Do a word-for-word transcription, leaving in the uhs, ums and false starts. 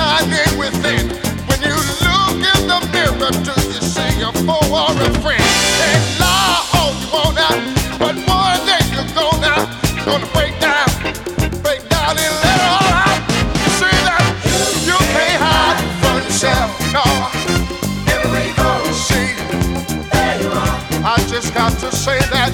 shining within. When you look in the mirror, do you see a foe or a friend?